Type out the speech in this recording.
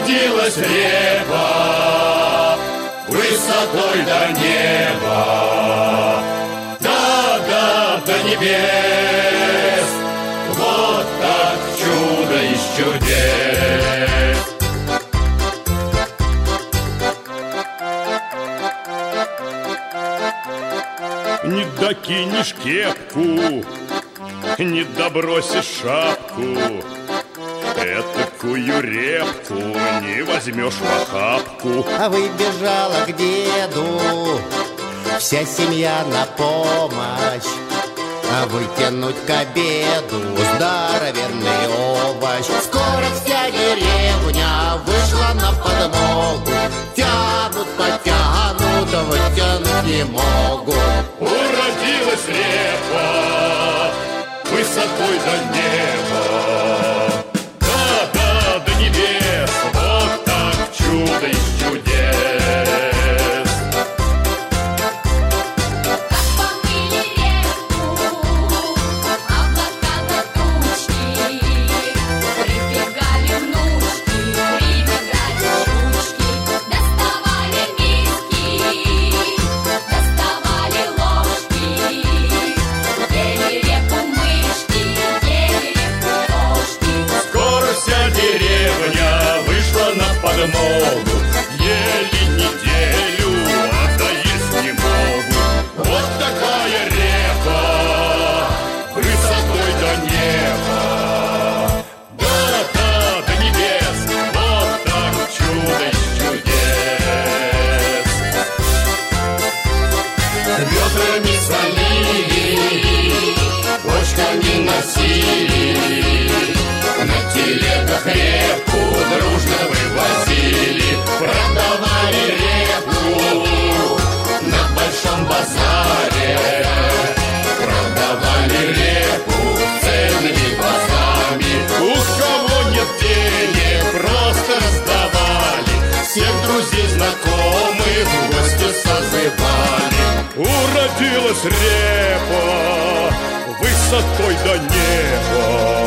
Уродилась репа высотой до неба, до небес. Вот так чудо из чудес. Не докинешь кепку, не добросишь шапку, этакую репку не возьмешь в охапку. А выбежала к деду вся семья на помощь, а вытянуть к обеду здоровенный овощ. Скоро вся деревня вышла на подмогу, тянут, потянут, а вытянуть не могут. Уродилась репа высотой до неба, до небес. Вот так чудо из чудес. Как помыли репу облака до тучи, прибегали внучки, прибегали щучки, доставали миски, доставали ложки, ели репу мышки, ели репу кошки. Скоро вся деревня вышла на подмогу, ели неделю, а доесть не могут. Вот такая репа высотой до неба, до небес. Вот так чудо из чудес. Ведрами солили, бочками носили, на телегах репу дружно вывозили. Продавали репу на большом базаре, продавали репу ценными глазами. У кого нет денег, просто раздавали, всех друзей, знакомых в гости созывали. Уродилась репа высотой до неба,